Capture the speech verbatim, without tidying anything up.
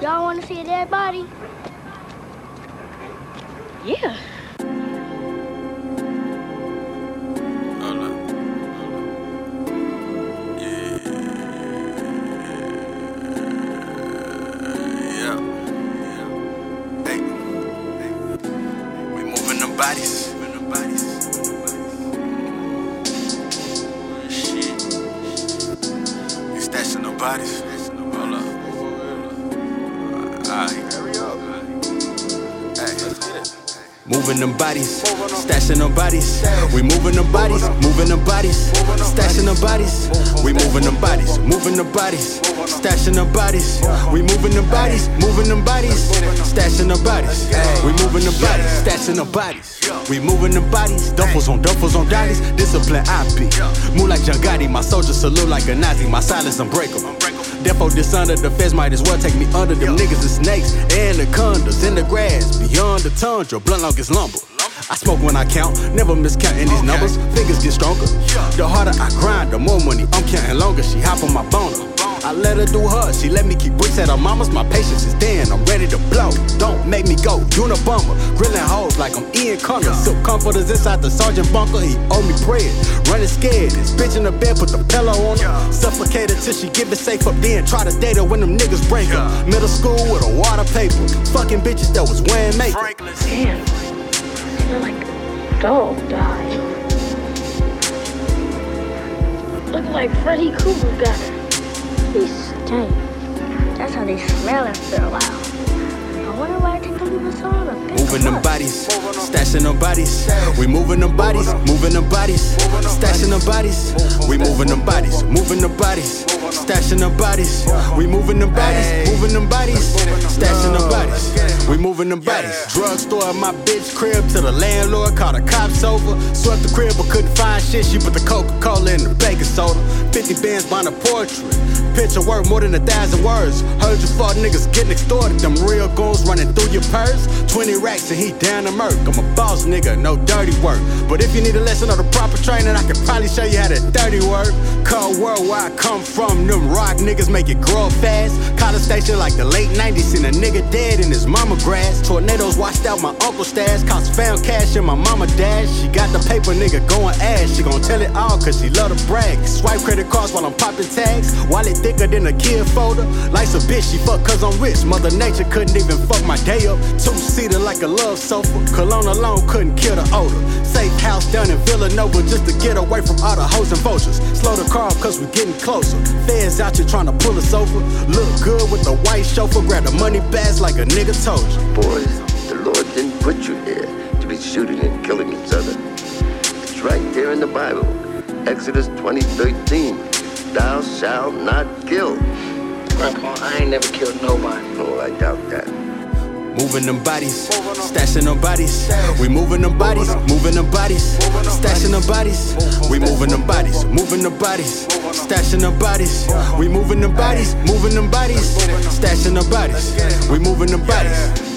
Y'all want to see a dead body? Yeah. Hold up. Yeah. Yeah. Yeah. Hey. Hey. We moving them bodies. Moving them bodies. Shit. We stashing them bodies. Hold up. Alright. Hurry up. Hey. Let's get it. Moving them bodies, stashing them bodies. We moving them bodies, moving them bodies, stashing them bodies. We moving them bodies, moving them bodies, stashing them bodies. We moving them bodies, moving them bodies, stashing them bodies. We moving them bodies, stashing them bodies. We moving them bodies, duffels on duffels on dollies. Discipline I be, move like John Gotti. My soldier salute like a Nazi. My silence unbreakable. Defo dishonor, the feds might as well take me under. Them niggas is snakes, anacondas in the grass, beyond the tundra, blunt like it's lumber. I smoke when I count, never miscounting these numbers. Fingers get stronger. The harder I grind, the more money I'm counting longer. She hop on my boner. I let her do her, she let me keep bricks at her mama's. My patience is thin, I'm ready to blow. Don't make me go, Unabomber. Grilling hoes like I'm Ian Connor. Silk comforters inside the sergeant bunker, he owe me bread. Running scared, this bitch in the bed, put the pillow on her. Suffocate her till she give it safe up then. Try to date her when them niggas break her. Middle school with a water paper. Fucking bitches that was wearing makeup. Damn. I feel like a dog died. Look like Freddy Krueger got her. They stink. That's how they smell after a while. I wonder why I take the people so long to pick Moving them them up. bodies, stashing them bodies. We moving them bodies, moving them bodies, stashing them bodies. We moving them bodies, moving them bodies, stashing them bodies. We moving them bodies, moving them bodies, stashing them bodies. We moving them bodies. Drugstore at my bitch crib till the landlord called the cops over. Swept the crib but couldn't find shit. She put the Coca-Cola in the baking soda. Fifty bands buying a portrait. Picture worth more than a thousand words. Heard you fuck niggas getting extorted. Them real goons running through your purse. Twenty racks and he down to murk. I'm a boss nigga, no dirty work. But if you need a lesson of the proper training, I can probably show you how that dirty work. Cold world where I come from, them rock niggas make it grow fast. College station like the late nineties, seen a nigga dead in his mama grass. Tornadoes washed out my uncle's stash. Cops found cash in my mama dash. She got the paper, nigga going ass. She gon' tell it all cause she love to brag. Swipe credit cards while I'm popping tags. Wallet thicker than a kid folder. Life's a bitch, she fuck cause I'm rich. Mother Nature couldn't even fuck my day up. Two-seater like a love sofa. Cologne alone couldn't kill the odor. Safe house down in Villanova just to get away from all the hoes and vultures. Slow the car up cause we getting closer. Feds out here trying to pull us over. Look good with the white chauffeur. Grab the money bags like a nigga told you. Boys, the Lord didn't put you here to be shooting and killing each other. It's right there in the Bible. Exodus twenty thirteen. Thou shalt not kill. Grandpa, I ain't never killed nobody. Oh, I doubt that. Moving them bodies, stashing them bodies. We moving them bodies, moving them bodies, stashing them bodies. We moving them bodies, moving them bodies, stashing them bodies. We moving them bodies, moving them bodies, stashing them bodies. We moving them bodies.